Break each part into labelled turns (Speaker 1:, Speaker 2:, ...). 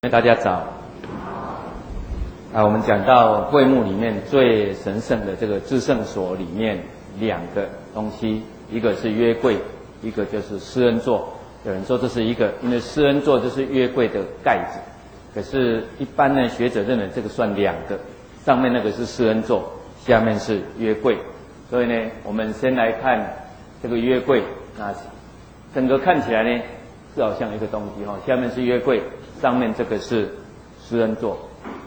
Speaker 1: 大家早。我们讲到会幕里面最神圣的这个至圣所里面两个东西，一个是约柜，一个就是施恩座。有人说这是一个，因为施恩座就是约柜的盖子，可是一般呢学者认为这个算两个，上面那个是施恩座，下面是约柜。所以呢，我们先来看这个约柜，那整个看起来呢是好像一个东西哈，下面是约柜，上面这个是施恩座。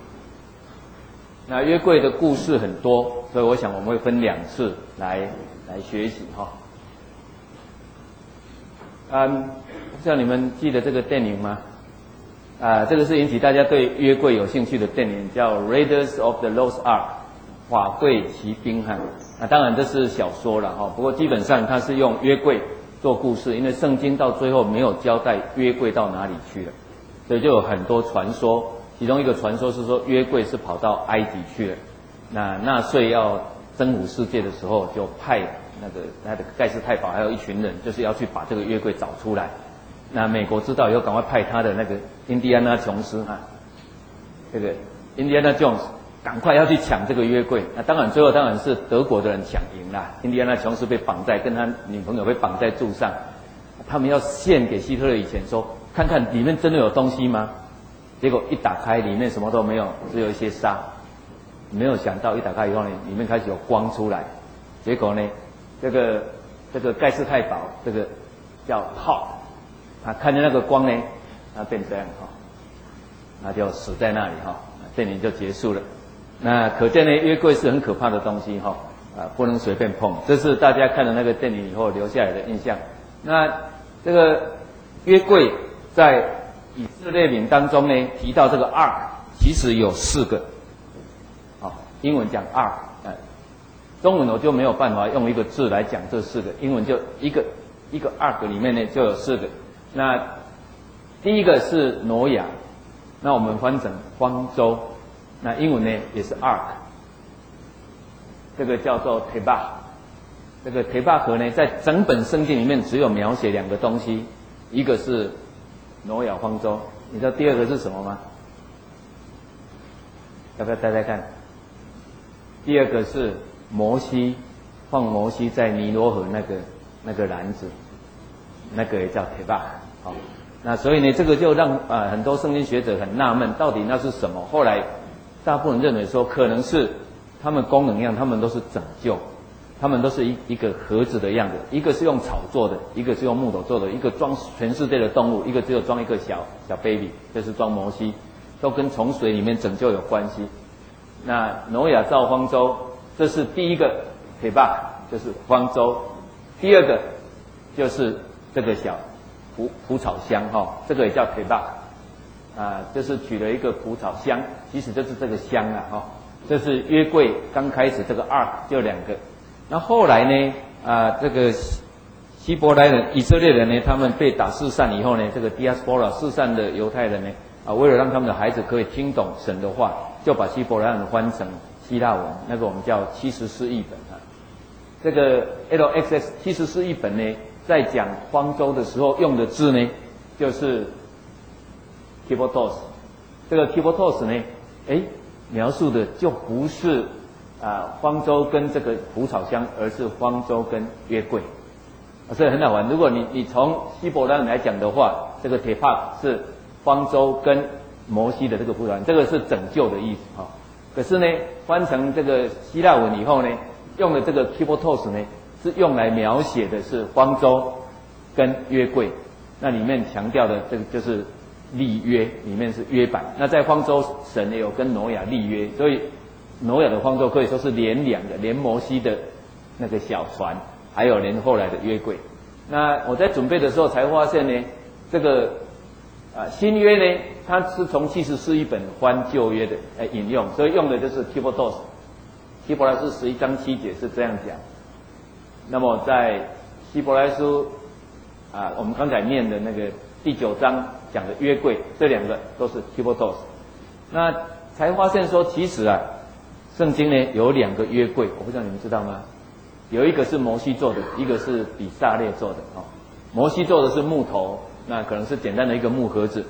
Speaker 1: 那约柜的故事很多，所以我想我们会分两次来学习哈。不知道你们记得这个电影吗？这个是引起大家对约柜有兴趣的电影，叫《Raiders of the Lost Ark》，法柜骑兵哈。当然这是小说了哈，不过基本上它是用约柜做故事，因为圣经到最后没有交代约柜到哪里去了，所以就有很多传说。其中一个传说是说约柜是跑到埃及去了，那纳粹要征服世界的时候，就派他的盖世太保还有一群人，就是要去把这个约柜找出来。那美国知道以后，赶快派他的那个印第安纳琼斯这个印第安纳 Jones 赶快要去抢这个约柜。那当然最后当然是德国的人抢赢啦，印第安纳琼斯被绑在跟他女朋友被绑在柱上，他们要献给希特勒以前说，看看里面真的有东西吗？结果一打开，里面什么都没有，只有一些沙。没有想到一打开以后呢，里面开始有光出来。结果呢，这个盖世太保，这个叫浩，他看见那个光呢，他变这样那就死在那里电影就结束了。那可见呢，约柜是很可怕的东西不能随便碰。这是大家看了那个电影以后留下来的印象。那这个约柜在以色列民当中呢，提到这个 ark 其实有4个，英文讲 ark，中文我就没有办法用一个字来讲这4个，英文就一个 ark 里面呢就有4个。那第一个是挪亚，那我们翻成方舟，那英文呢也是 ark， 这个叫做 tebach。这个 tebach 呢，在整本圣经里面只有描写2个东西，一个是挪亚方舟，你知道第二个是什么吗？要不要猜猜看？第二个是摩西，放摩西在尼罗河那个篮子，那个也叫 tebach。那所以呢，这个就让很多圣经学者很纳闷，到底那是什么？后来大部分人认为说，可能是他们功能一样，他们都是拯救。他们都是一个盒子的样子，一个是用草做的，一个是用木头做的，一个装全世界的动物，一个只有装一个小 baby， 就是装摩西，都跟从水里面拯救有关系。那挪亚造方舟，这是第一个 tebach， 就是方舟。第二个就是这个小蒲草箱这个也叫 tebach，就是取了一个蒲草箱，其实就是这个箱这是约柜刚开始这个 ark 就2个。那后来呢？这个希伯来人、以色列人呢，他们被打四散以后呢，这个 diaspora 四散的犹太人呢，为了让他们的孩子可以听懂神的话，就把希伯来文翻成希腊文，那个我们叫74译本这个 LXX 74译本呢，在讲方舟的时候用的字呢，就是 kibotos。这个 kibotos 呢，描述的就不是方舟跟这个蒲草箱，而是方舟跟约柜，所以很好玩。如果你从希伯来人来讲的话，这个 tebach 是方舟跟摩西的这个蒲草箱，这个是拯救的意思可是呢，翻成这个希腊文以后呢，用的这个 kibotos 呢，是用来描写的是方舟跟约柜。那里面强调的这个就是立约，里面是约版。那在方舟，神也有跟挪亚立约，所以挪亚的方舟可以说是连2个，连摩西的那个小船，还有连后来的约柜。那我在准备的时候才发现呢，这个新约呢，它是从74译本翻旧约的引用，所以用的就是 kibotos。希伯来书11章7节是这样讲。那么在希伯来书我们刚才念的那个第9章讲的约柜，这2个都是 kibotos。那才发现说，其实圣经呢有2个约柜，我不知道你们知道吗？有一个是摩西做的，一个是比撒列做的摩西做的是木头，那可能是简单的一个木盒子，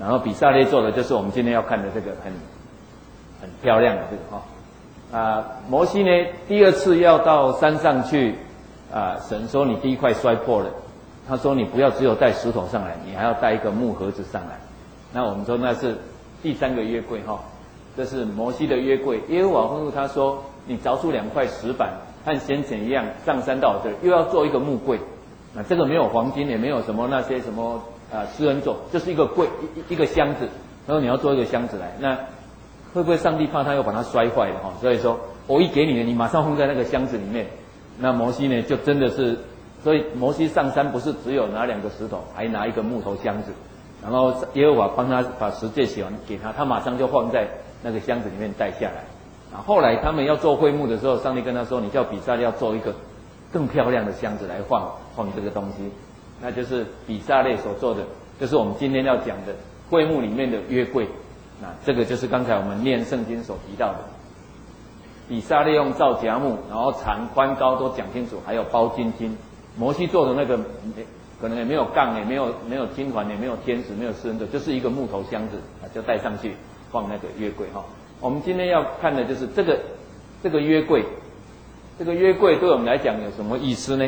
Speaker 1: 然后比萨列做的就是我们今天要看的这个很漂亮的这个摩西呢第二次要到山上去神说你第一块摔破了，他说你不要只有带石头上来，你还要带一个木盒子上来。那我们说那是第三个约柜这是摩西的约柜。耶和华吩咐他说，你凿出2块石板，和先前一样上山到我这里，又要做一个木柜。那这个没有黄金，也没有什么那些什么施恩座，就是一个柜一个箱子。他说你要做一个箱子来，那会不会上帝怕他又把它摔坏了所以说我一给你的，你马上放在那个箱子里面。那摩西呢就真的是，所以摩西上山不是只有拿2个石头，还拿一个木头箱子。然后耶和华帮他把十诫写完给他，他马上就放在那个箱子里面带下来。后来他们要做会幕的时候，上帝跟他说，你叫比萨列要做一个更漂亮的箱子来放这个东西，那就是比萨列所做的，就是我们今天要讲的会幕里面的约柜。那这个就是刚才我们念圣经所提到的，比萨列用皂荚木，然后长宽高都讲清楚，还有包金金。摩西做的那个可能也没有杠，也没有金环，也没有天使，没有施恩座，就是一个木头箱子就带上去放那个约柜我们今天要看的就是这个约柜。这个约柜对我们来讲有什么意思呢？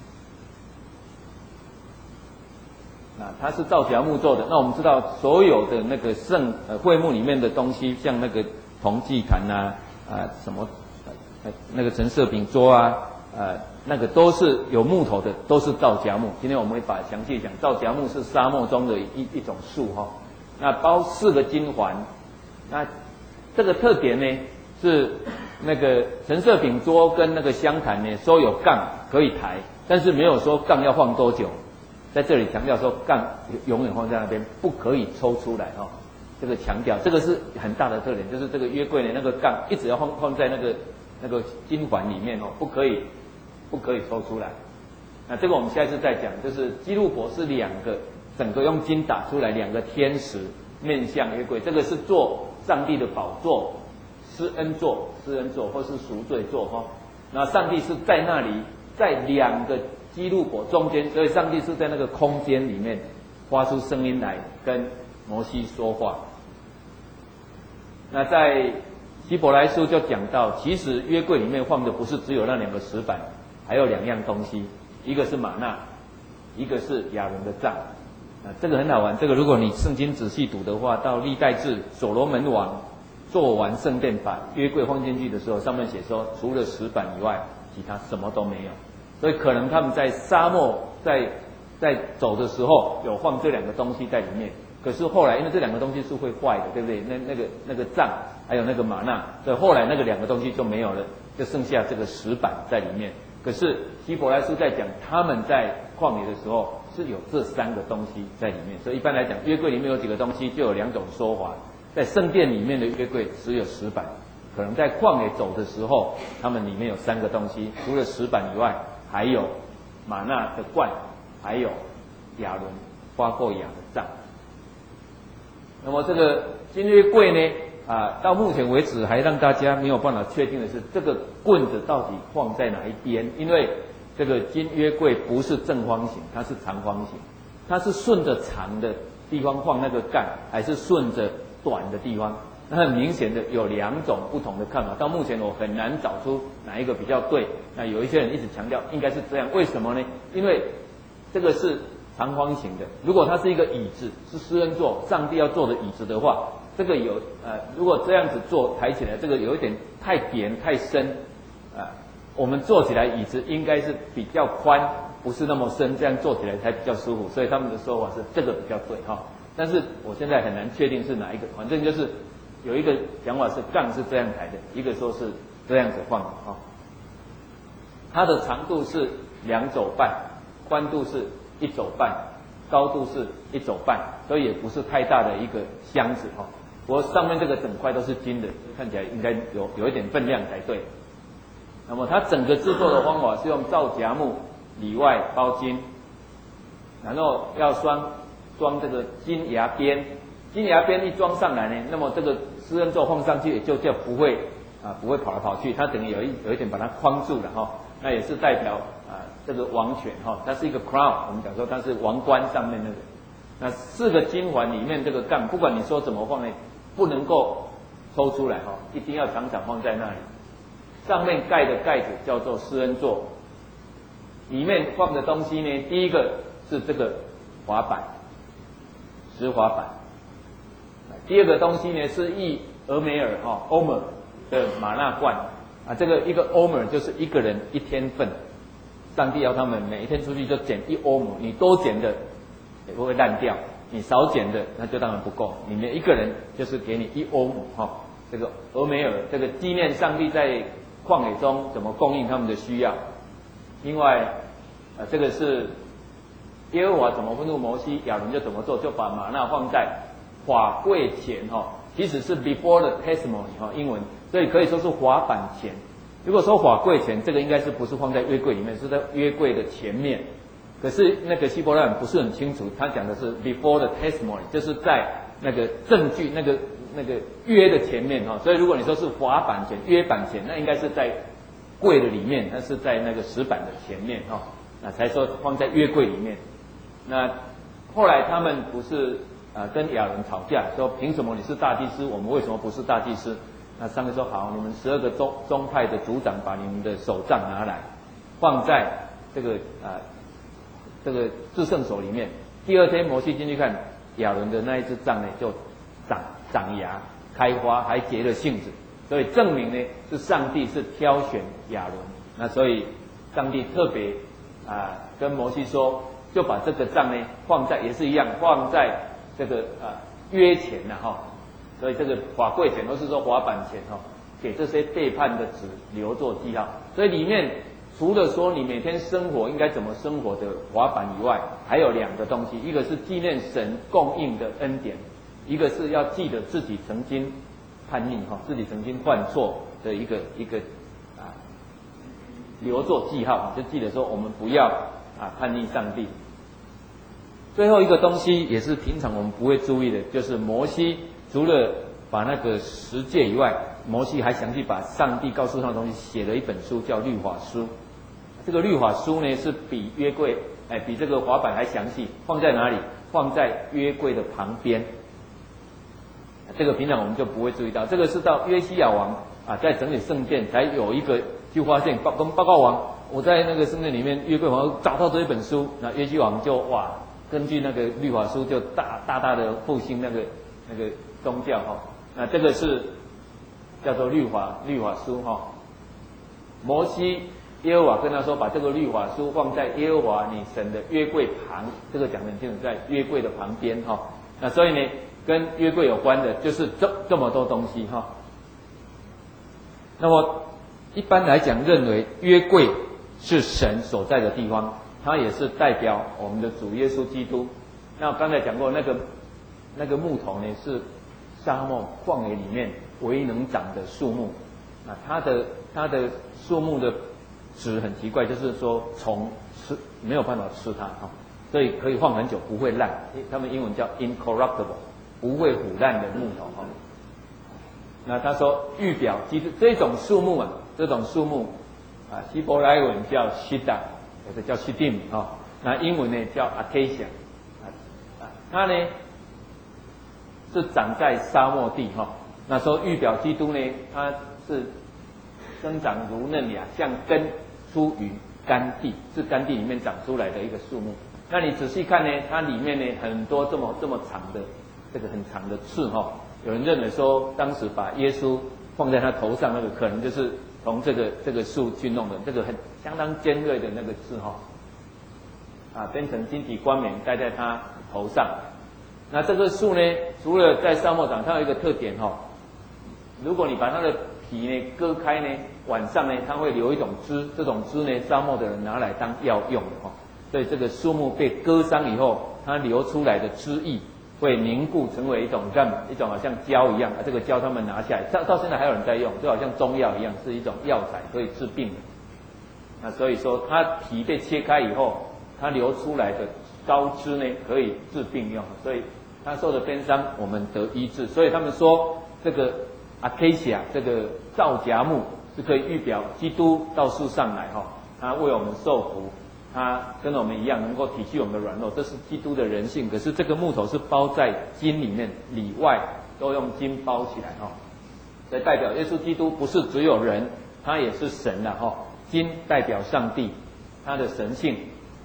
Speaker 1: 它是皂荚木做的。那我们知道所有的那个会幕里面的东西，像那个铜祭坛什么那个陈设饼桌那个都是有木头的，都是皂荚木。今天我们会把详细讲，皂荚木是沙漠中的一种树那包4个金环。那这个特点呢是那个陈设饼桌跟那个香坛呢说有杠可以抬，但是没有说杠要放多久。在这里强调说杠永远放在那边，不可以抽出来这个强调，这个是很大的特点，就是这个约柜呢那个杠一直要放在那个金环里面不可以抽出来。那这个我们下次再讲，就是基路伯是2个整个用金打出来2个天使面向约柜，这个是做上帝的宝座，施恩座或是赎罪座那上帝是在那里，在2个基路伯中间，所以上帝是在那个空间里面发出声音来跟摩西说话。那在希伯来书就讲到，其实约柜里面放的不是只有那2个石板，还有2样东西，一个是玛纳，一个是亚伦的杖。这个很好玩，这个如果你圣经仔细读的话，到历代志所罗门王做完圣殿把约柜放进去的时候，上面写说除了石板以外，其他什么都没有。所以可能他们在沙漠在走的时候有放这2个东西在里面，可是后来因为这2个东西是会坏的，对不对？那个杖还有那个玛纳，所以后来那个2个东西就没有了，就剩下这个石板在里面。可是希伯来书在讲他们在旷野的时候是有这3个东西在里面，所以一般来讲约柜里面有几个东西就有2种说法。在圣殿里面的约柜只有石板，可能在旷野走的时候他们里面有3个东西，除了石板以外还有玛纳的罐，还有亚伦发过芽的杖。那么这个金约柜呢到目前为止还让大家没有办法确定的是，这个棍子到底放在哪一边？因为这个金约柜不是正方形，它是长方形，它是顺着长的地方放那个杠，还是顺着短的地方？那很明显的有2种不同的看法，到目前我很难找出哪一个比较对。那有一些人一直强调应该是这样，为什么呢？因为这个是长方形的，如果它是一个椅子，是施恩座，上帝要坐的椅子的话，这个如果这样子做抬起来，这个有一点太扁太深我们坐起来椅子应该是比较宽，不是那么深，这样坐起来才比较舒服。所以他们的说法是这个比较对但是我现在很难确定是哪一个，反正就是有一个讲法是杠是这样抬的，一个说是这样子放的它的长度是2肘半，宽度是1肘半，高度是1肘半，所以也不是太大的一个箱子不过上面这个整块都是金的，看起来应该有一点分量才对。那么它整个制作的方法是用皂荚木里外包金，然后要装这个金牙边，金牙边一装上来呢，那么这个施恩座放上去也就不会跑来跑去，它等于有一点把它框住了那也是代表这个王权它是一个 crown， 我们讲说它是王冠上面那个那4个金环里面这个杠，不管你说怎么放呢，不能够抽出来哈，一定要常常放在那里。上面盖的盖子叫做施恩座，里面放的东西呢，第一个是这个滑板，石滑板。第二个东西呢是一俄梅尔欧mer的玛纳罐啊，这个一个欧mer就是一个人1天份，上帝要他们每一天出去就捡1欧姆，你多捡的也不会烂掉，你少捡的那就当然不够，你每一个人就是给你1欧姆哈。这个俄梅尔这个纪念上帝在旷野中怎么供应他们的需要。另外，这个是耶和华怎么吩咐摩西，亚伦就怎么做，就把玛纳放在法柜前其实是 before the testimony 英文，所以可以说是法版前。如果说法柜前，这个应该是不是放在约柜里面，是在约柜的前面。可是那个希伯来文不是很清楚，他讲的是 before the testimony， 就是在那个证据那个约的前面所以如果你说是法版前、约版前，那应该是在柜的里面，那是在那个石板的前面那才说放在约柜里面。那后来他们不是跟亚伦吵架，说凭什么你是大祭司，我们为什么不是大祭司？那上帝说好，你们12个宗派的族长把你们的手杖拿来，放在这个至圣所里面。第二天摩西进去看亚伦的那一只杖呢，就长芽、开花，还结了杏子，所以证明呢是上帝是挑选亚伦。那所以上帝特别跟摩西说，就把这个杖呢放在，也是一样放在这个约前所以这个法柜前都是说法版前给这些背叛的子留作记号。所以里面除了说你每天生活应该怎么生活的法版以外，还有2个东西，一个是纪念神供应的恩典，一个是要记得自己曾经叛逆自己曾经犯错的一个留作记号，就记得说我们不要叛逆上帝。最后一个东西也是平常我们不会注意的，就是摩西除了把那个10诫以外，摩西还详细把上帝告诉他的东西写了一本书，叫律法书。这个律法书呢是比约柜比这个法版还详细，放在哪里？放在约柜的旁边。这个平常我们就不会注意到，这个是到约西亚王在整理圣殿才有一个就发现跟报告王，我在那个圣殿里面约柜房找到这一本书，那约西王就根据那个律法书就大的复兴那个宗教那这个是叫做律法书摩西耶和华跟他说，把这个律法书放在耶和华你神的约柜旁，这个讲得很清楚，在约柜的旁边那所以呢跟约柜有关的就是这么多东西那么一般来讲认为约柜是神所在的地方，它也是代表我们的主耶稣基督。那我刚才讲过那个木头呢是沙漠旷野里面唯一能长的树木它的树木的籽很奇怪，就是说虫没有办法吃它所以可以放很久不会烂，他们英文叫 incorruptible， 不会腐烂的木头那他说预表基督这种树木希伯来文叫 shida， 或者叫 shidim 那英文呢叫 acacia它呢是长在沙漠地那时候预表基督呢，它是生长如嫩芽，像根出于干地，是干地里面长出来的一个树木。那你仔细看呢，它里面呢很多这么长的这个很长的刺有人认为说，当时把耶稣放在他头上那个，可能就是从这个树去弄的，这个相当尖锐的那个刺变成金体冠冕戴在他头上。那这个树呢，除了在沙漠长，它有一个特点如果你把它的皮呢割开呢，晚上呢它会留一种汁，这种汁呢沙漠的人拿来当药用的所以这个树木被割伤以后，它流出来的汁液会凝固成为一种好像胶一样这个胶他们拿下来，到现在还有人在用，就好像中药一样，是一种药材，可以治病的。那所以说它皮被切开以后，它流出来的膏汁呢可以治病用，所以他受的鞭伤我们得医治。所以他们说这个 acacia 这个皂荚木是可以预表基督到世上来他为我们受苦， 他跟我们一样能够体恤我们的软弱，这是基督的人性。可是这个木头是包在金里面，里外都用金包起来所以代表耶稣基督不是只有人，他也是神了金代表上帝，他的神性。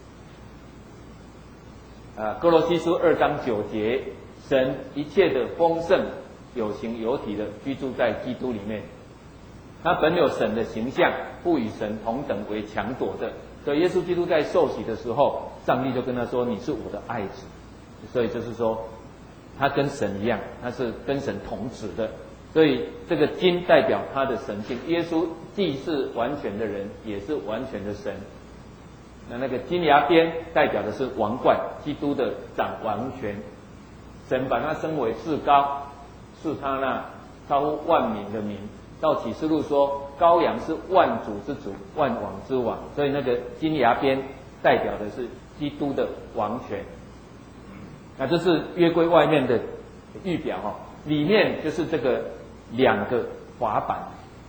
Speaker 1: 哥罗西书2章9节，神一切的丰盛有形有体的居住在基督里面，他本有神的形象，不与神同等为强夺的。所以耶稣基督在受洗的时候，上帝就跟他说：“你是我的爱子。”所以就是说，他跟神一样，他是跟神同质的。所以这个金代表他的神性，耶稣既是完全的人，也是完全的神。那个金牙边代表的是王冠，基督的掌王权，神把他升为至高，是他那超乎万民的名。到启示录说，羔羊是万主之主，万王之王，所以那个金牙边代表的是基督的王权。那这是约柜外面的预表里面就是这个2个法版。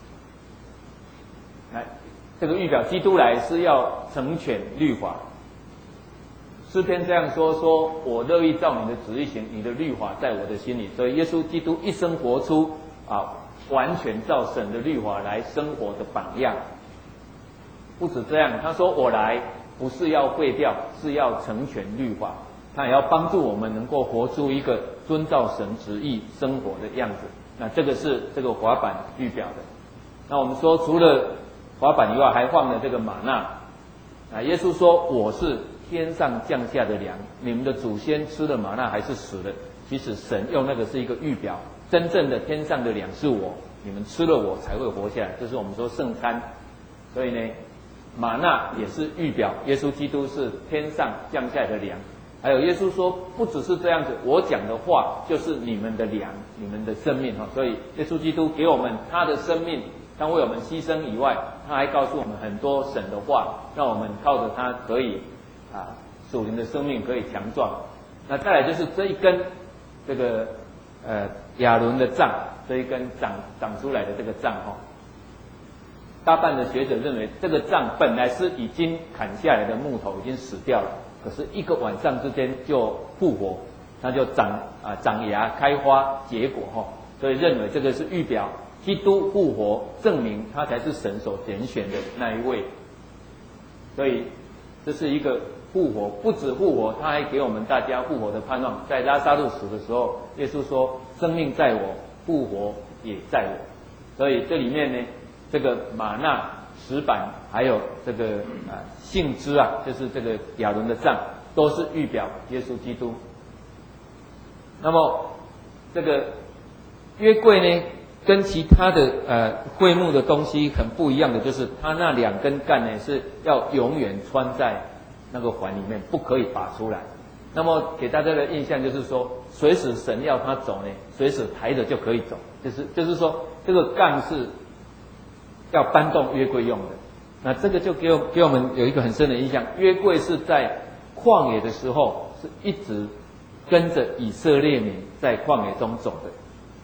Speaker 1: 来，这个预表基督来是要成全律法。诗篇这样说：我乐意照你的旨意行，你的律法在我的心里。所以耶稣基督一生活出完全照神的律法来生活的榜样。不止这样，他说我来不是要废掉，是要成全律法。他也要帮助我们能够活出一个遵照神旨意生活的样子。那这个是这个法版预表的。那我们说除了法版以外，还放了这个玛纳。耶稣说我是天上降下的粮，你们的祖先吃了玛纳还是死了。其实神用那个是一个预表，真正的天上的粮是我，你们吃了我才会活下来，这是我们说圣餐。所以呢，玛纳也是预表耶稣基督是天上降下来的粮。还有耶稣说不只是这样子，我讲的话就是你们的粮，你们的生命所以耶稣基督给我们他的生命，他为我们牺牲以外，他还告诉我们很多神的话，让我们靠着他可以属灵的生命可以强壮。那再来就是这一根这个亚伦的杖，这一根长出来的这个杖大半的学者认为这个杖本来是已经砍下来的木头，已经死掉了，可是一个晚上之间就复活，它就长芽开花结果所以认为这个是预表基督复活，证明他才是神所拣选的那一位。所以这是一个复活，不止复活，他还给我们大家复活的盼望。在拉撒路死的时候，耶稣说生命在我，复活也在我。所以这里面呢，这个玛纳石板还有这个杏枝就是这个亚伦的杖，都是预表耶稣基督。那么这个约柜呢，跟其他的会幕的东西很不一样的，就是它那2根干呢是要永远穿在那个环里面，不可以拔出来。那么给大家的印象就是说，随时神要他走呢，随时抬着就可以走，就是说这个杠是要搬动约柜用的。那这个就给我们有一个很深的印象，约柜是在旷野的时候是一直跟着以色列民在旷野中走的。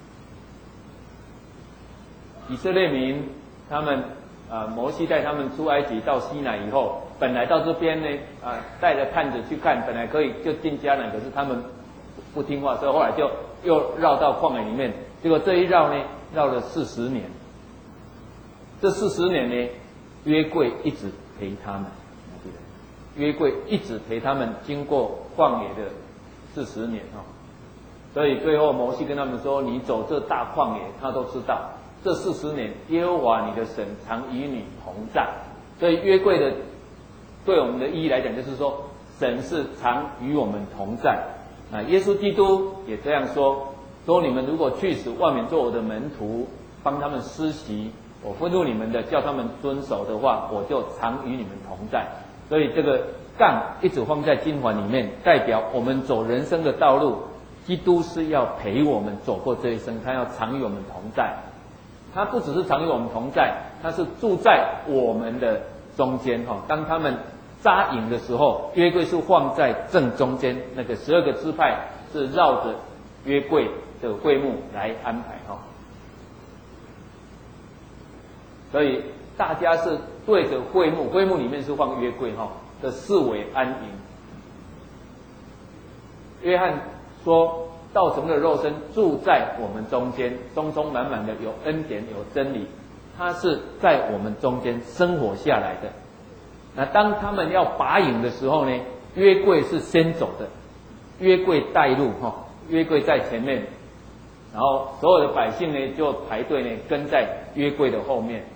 Speaker 1: 以色列民他们摩西带他们出埃及到西乃以后，本来到这边呢带着探子去看，本来可以就进迦南，可是他们不听话，所以后来就又绕到旷野里面。结果这一绕呢，绕了40年。这40年呢，约柜一直陪他们，约柜一直陪他们经过旷野的40年所以最后摩西跟他们说：“你走这大旷野，他都知道。这40年，耶和华你的神常与你同在。”所以约柜的对我们的意义来讲，就是说神是常与我们同在。耶稣基督也这样说：“你们如果去使万民做我的门徒，帮他们施洗，我吩咐你们的，叫他们遵守的话，我就常与你们同在。”所以这个杠一直放在金环里面，代表我们走人生的道路，基督是要陪我们走过这一生，他要常与我们同在。他不只是常与我们同在，他是住在我们的中间当他们扎营的时候，约柜是放在正中间，那个12个支派是绕着约柜的会幕来安排所以大家是对着会幕，会幕里面是放约柜的视为安营。约翰说，道成的肉身住在我们中间，充充满满的有恩典有真理，他是在我们中间生活下来的。那当他们要拔营的时候呢，约柜是先走的，约柜带路约柜在前面，然后所有的百姓呢就排队呢跟在约柜的后面。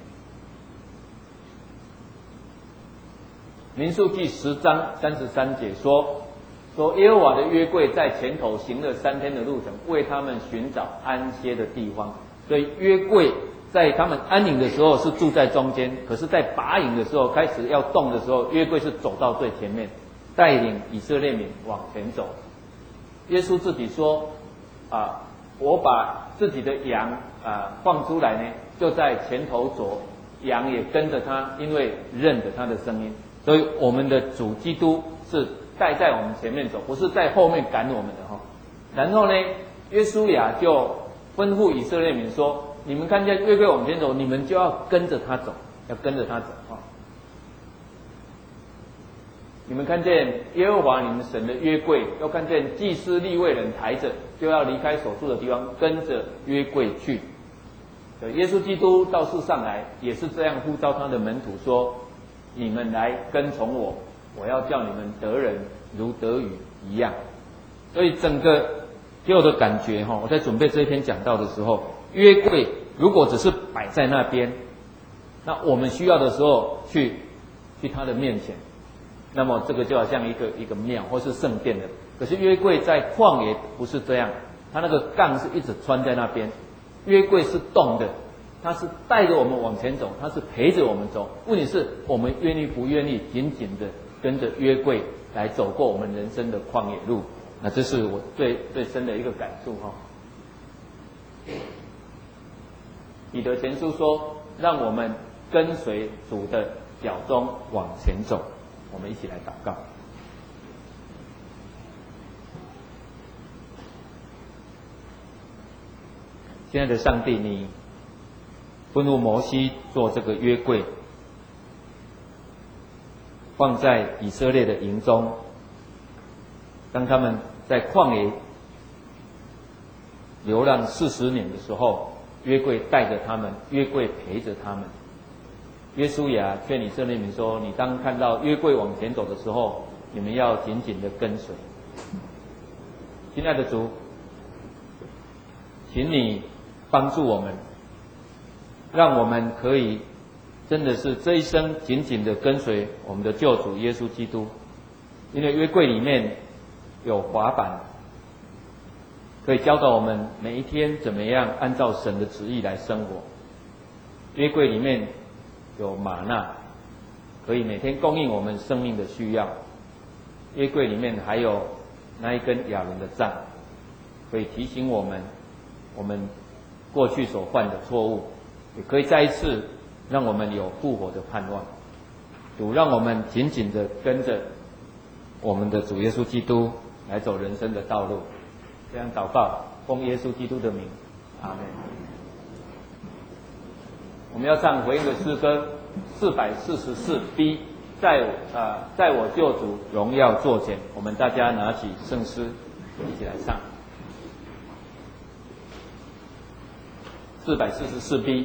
Speaker 1: 民数记10章33节说耶和华的约柜在前头行了3天的路程，为他们寻找安歇的地方。所以约柜在他们安营的时候是住在中间，可是在拔营的时候，开始要动的时候，约柜是走到最前面，带领以色列民往前走。耶稣自己说我把自己的羊放出来呢，就在前头走，羊也跟着他，因为认得他的声音。所以我们的主基督是带在我们前面走，不是在后面赶我们的然后呢，约书亚就吩咐以色列民说，你们看见约柜往前走，你们就要跟着他走，要跟着他走你们看见耶和华你们神的约柜，又看见祭司利未人抬着，就要离开所住的地方，跟着约柜去。耶稣基督到世上来，也是这样呼召他的门徒说，你们来跟从我，我要叫你们得人如得鱼一样。所以整个给我的感觉我在准备这一篇讲道的时候，约柜如果只是摆在那边，那我们需要的时候去他的面前，那么这个就好像一个庙或是圣殿的。可是约柜在旷野不是这样，它那个杠是一直穿在那边，约柜是动的，它是带着我们往前走，它是陪着我们走。问题是我们愿意不愿意紧紧的跟着约柜来走过我们人生的旷野路。那这是我最深的一个感触彼得前书说，让我们跟随主的脚踪往前走。我们一起来祷告。亲爱的上帝，你吩咐摩西做这个约柜，放在以色列的营中。当他们在旷野流浪40年的时候，约柜带着他们，约柜陪着他们。约书亚劝以色列民说，你当看到约柜往前走的时候，你们要紧紧的跟随。亲爱的主，请你帮助我们，让我们可以真的是这一生紧紧的跟随我们的救主耶稣基督。因为约柜里面有滑板，可以教导我们每一天怎么样按照神的旨意来生活。约柜里面有玛纳，可以每天供应我们生命的需要。约柜里面还有那一根亚伦的杖，可以提醒我们过去所犯的错误，也可以再一次让我们有复活的盼望。主让我们紧紧的跟着我们的主耶稣基督来走人生的道路。这样祷告，奉耶稣基督的名，阿们。我们要唱回应的诗歌444B， 在我救主荣耀座前。我们大家拿起圣诗一起来唱444B。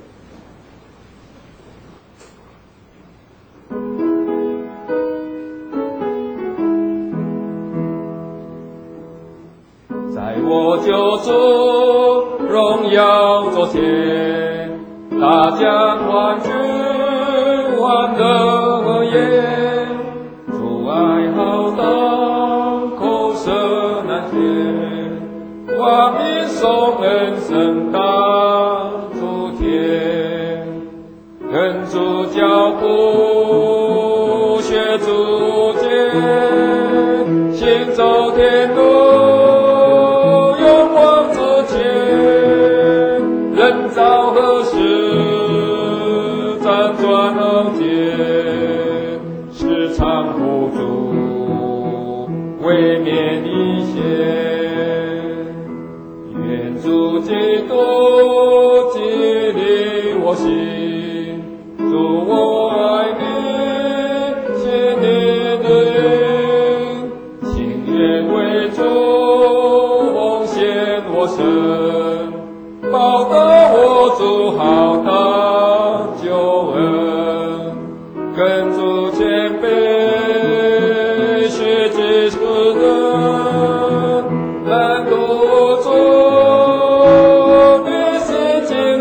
Speaker 1: 在我救主荣耀座前，大家欢聚欢乐宴，主爱浩荡，口舌难填，万民颂恩声大诸天，跟主脚步学主见，行走天路造何时辗转横间，时常不住未免一线。愿主基督激励我心，主我爱你，心里
Speaker 2: 报答我主好大救恩，跟主谦卑，学习世人，难度中与世亲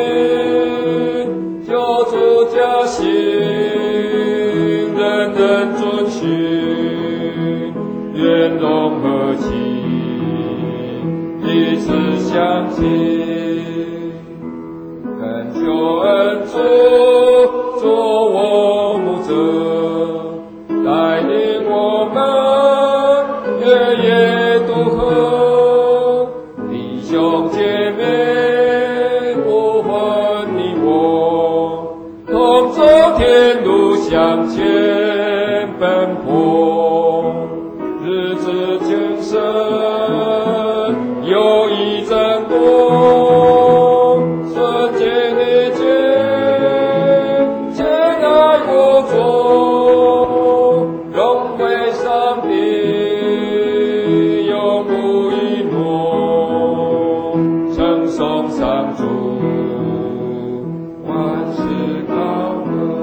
Speaker 2: 近，救主家心，人人遵循，愿融合起，彼此相亲。恳求恩主做我牧者，带领我们日夜渡河，弟兄姐妹不分你我，同走天路向前奔波，日子精深，友谊增多，顺境一切，亲爱我主，荣归上帝，永不遗落，称颂上主，万事高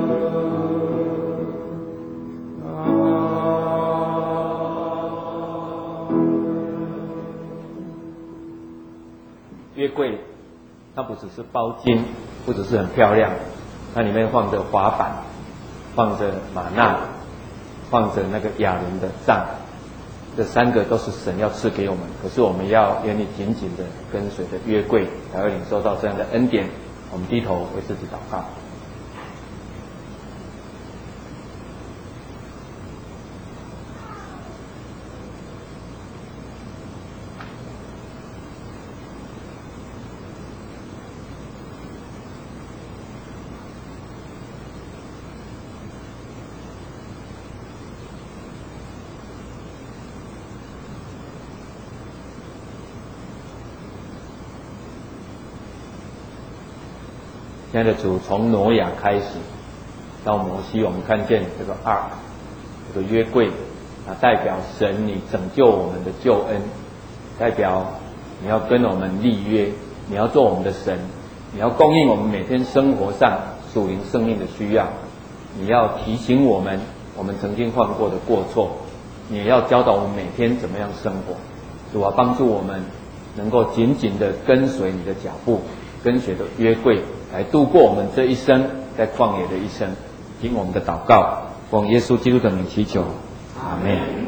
Speaker 1: 约柜，它不只是包金，不只是很漂亮，它里面放着滑板，放着玛纳，放着那个亚伦的杖，这三个都是神要赐给我们，可是我们要愿意紧紧的跟随着约柜，才会领受到这样的恩典。我们低头为自己祷告。亲爱的主，从挪亚开始到摩西，我们看见这个 ark 这个约柜啊，代表神你拯救我们的救恩，代表你要跟我们立约，你要做我们的神，你要供应我们每天生活上属灵生命的需要，你要提醒我们曾经犯过的过错，你也要教导我们每天怎么样生活。主啊，帮助我们能够紧紧的跟随你的脚步，跟随着约柜来度过我们这一生在旷野的一生。听我们的祷告，奉耶稣基督的名祈求，阿们。